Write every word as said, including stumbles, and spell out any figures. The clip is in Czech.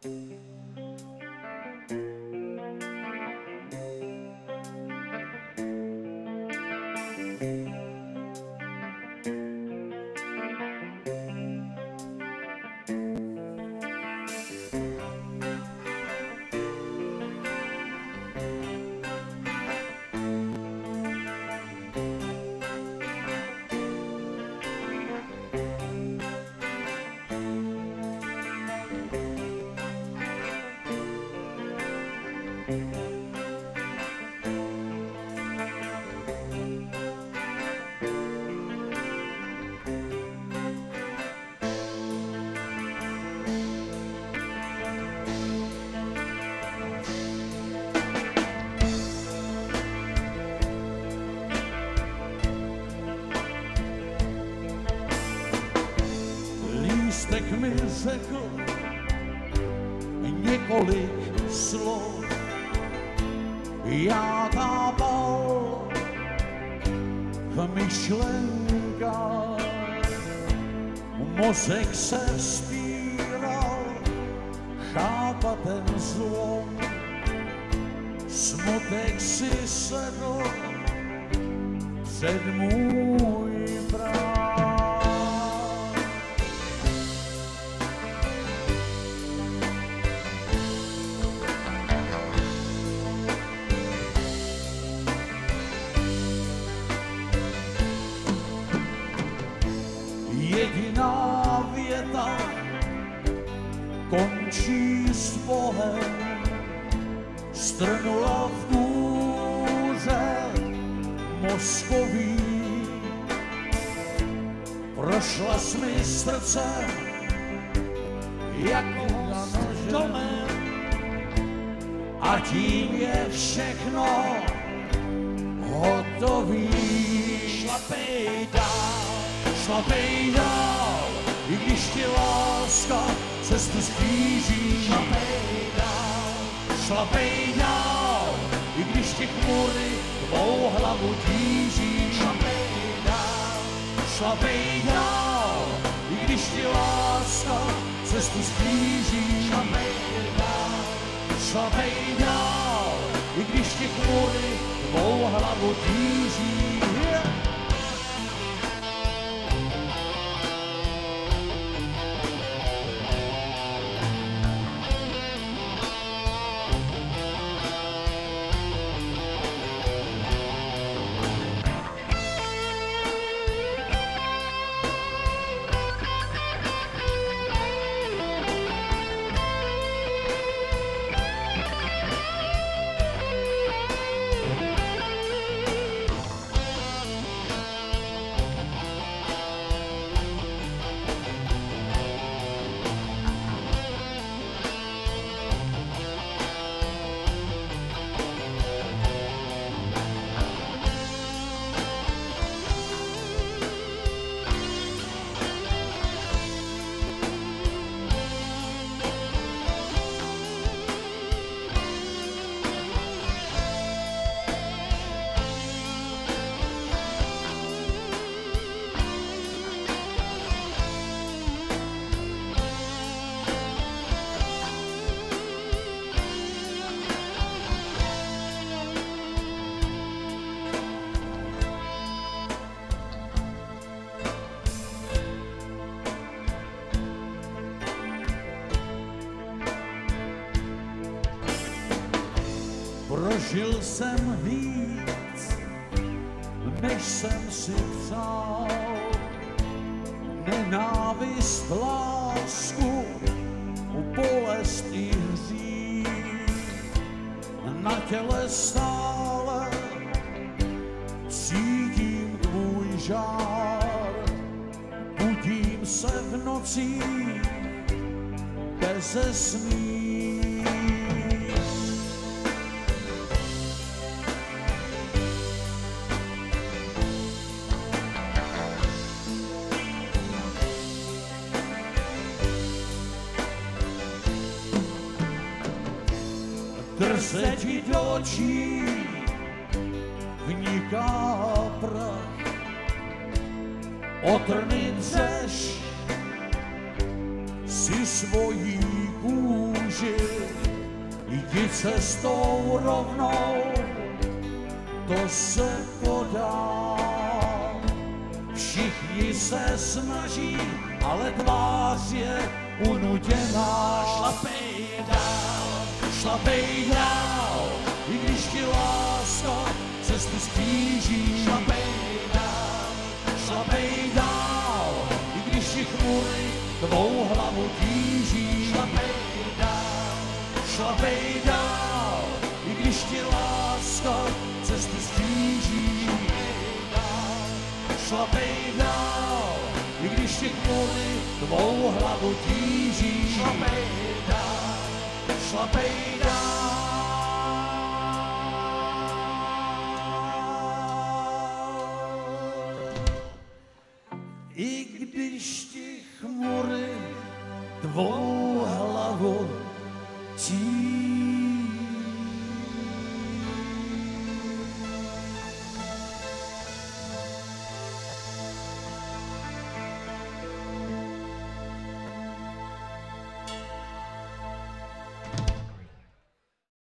Lístek mi řekl několik slov, já tápal v myšlenkách, mozek se vzpíral chápat ten zlom, smutek si sedl před můj práv. Jediná věta končí s Bohem, strnula v kůře mozkový, prošla s mi srdcem jako domem a tím je všechno hotový. Šlapej dál, šlapej dál, i když ti láska cestu stíží. Šlapej dál, šlapej dál, i když ti chmury tvou hlavu tíží. Šlapej dál, šlapej dál, i když ti láska cestu stíží. Šlapej dál, šlapej dál, i když ti chmury tvou hlavu tíží. Prožil jsem víc, než jsem si přál, nenávist, lásku, bolest i hřích. Na těle stále cítím tvůj žár, budím se v nocích beze sní. Drze ti do očí vniká prach, otrny dřeš si svojí kůži, jdi cestou rovnou, to se to dá. Všichni se snaží, ale tvář je unuděná. Šlapej dál, šlapej dál, i když ti láska cestu stíží. Šlapej dál, šlapej dál, i když ti chmury tvou hlavu tíží. Šlapej dál, šlapej dál, i když ti láska cestu stíží. Šlapej dál, i když ti chmury tvou hlavu tíží. Šlapej dál, šlapej dál. I když ti chmury tvou hlavu tíží.